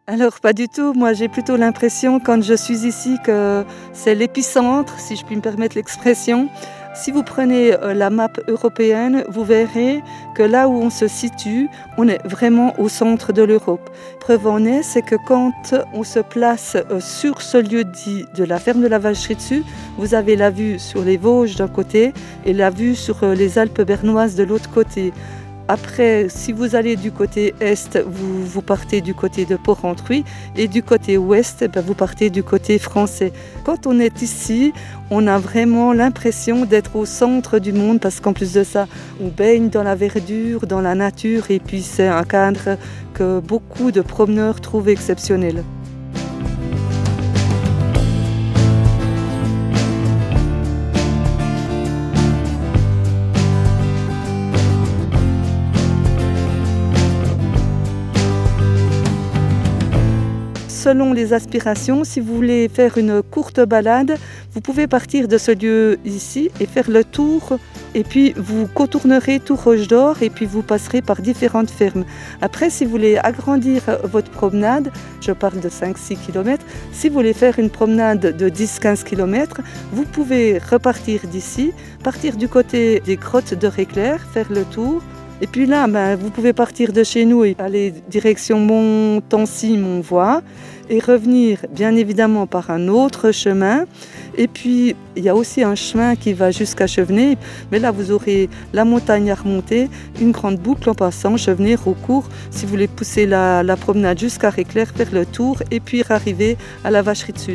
Alors pas du tout, moi j'ai plutôt l'impression quand je suis ici que c'est l'épicentre, si je puis me permettre l'expression. Si vous prenez la map européenne, vous verrez que là où on se situe, on est vraiment au centre de l'Europe. Preuve en est, c'est que quand on se place sur ce lieu dit de la ferme de la Vacherie dessus, vous avez la vue sur les Vosges d'un côté et la vue sur les Alpes bernoises de l'autre côté. Après, si vous allez du côté est, vous partez du côté de Porrentruy et du côté ouest, vous partez du côté français. Quand on est ici, on a vraiment l'impression d'être au centre du monde parce qu'en plus de ça, on baigne dans la verdure, dans la nature et puis c'est un cadre que beaucoup de promeneurs trouvent exceptionnel. Selon les aspirations, si vous voulez faire une courte balade, vous pouvez partir de ce lieu ici et faire le tour et puis vous contournerez tout Roche d'Or et puis vous passerez par différentes fermes. Après, si vous voulez agrandir votre promenade, je parle de 5-6 km, si vous voulez faire une promenade de 10-15 km, vous pouvez repartir d'ici, partir du côté des grottes de Réclair, faire le tour. Et puis là, vous pouvez partir de chez nous et aller direction Montancy, Montvoix et revenir bien évidemment par un autre chemin. Et puis, il y a aussi un chemin qui va jusqu'à Chevenay. Mais là, vous aurez la montagne à remonter, une grande boucle en passant, Chevenay, Raucourt. Si vous voulez pousser la promenade jusqu'à Réclair, faire le tour et puis arriver à la Vacherie de Sud.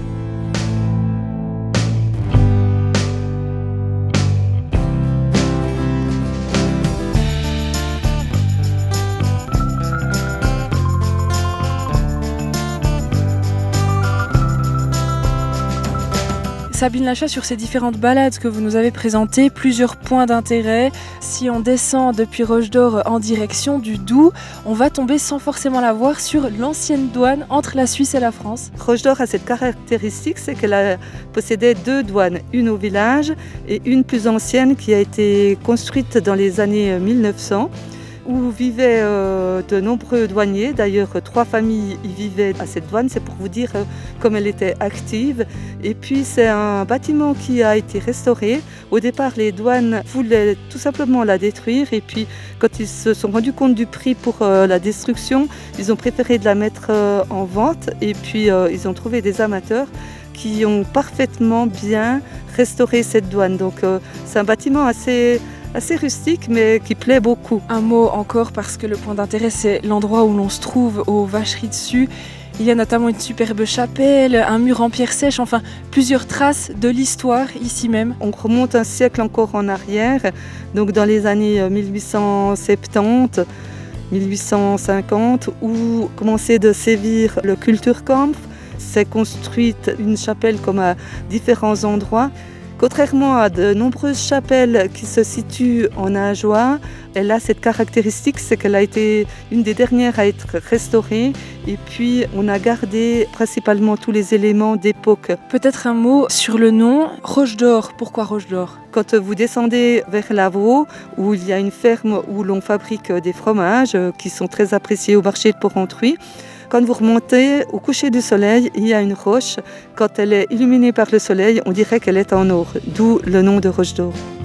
Sabine Lachat, sur ces différentes balades que vous nous avez présentées, plusieurs points d'intérêt. Si on descend depuis Roche d'Or en direction du Doubs, on va tomber sans forcément la voir sur l'ancienne douane entre la Suisse et la France. Roche d'Or a cette caractéristique, c'est qu'elle possédait deux douanes, une au village et une plus ancienne qui a été construite dans les années 1900. Où vivaient de nombreux douaniers. D'ailleurs, 3 familles y vivaient à cette douane. C'est pour vous dire comme elle était active. Et puis, c'est un bâtiment qui a été restauré. Au départ, les douanes voulaient tout simplement la détruire. Et puis, quand ils se sont rendus compte du prix pour la destruction, ils ont préféré de la mettre en vente. Et puis, ils ont trouvé des amateurs qui ont parfaitement bien restauré cette douane. Donc, c'est un bâtiment assez rustique mais qui plaît beaucoup. Un mot encore parce que le point d'intérêt c'est l'endroit où l'on se trouve aux Vacheries dessus. Il y a notamment une superbe chapelle, un mur en pierre sèche, enfin plusieurs traces de l'histoire ici même. On remonte un siècle encore en arrière, donc dans les années 1870, 1850 où commençait de sévir le Kulturkampf. C'est construite une chapelle comme à différents endroits. Contrairement à de nombreuses chapelles qui se situent en Ajoie, elle a cette caractéristique, c'est qu'elle a été une des dernières à être restaurée et puis on a gardé principalement tous les éléments d'époque. Peut-être un mot sur le nom, Roche d'Or. Pourquoi Roche d'Or ? Quand vous descendez vers Lavaux, où il y a une ferme où l'on fabrique des fromages qui sont très appréciés au marché de Porrentruy, quand vous remontez au coucher du soleil, il y a une roche. Quand elle est illuminée par le soleil, on dirait qu'elle est en or, d'où le nom de Roche d'Or.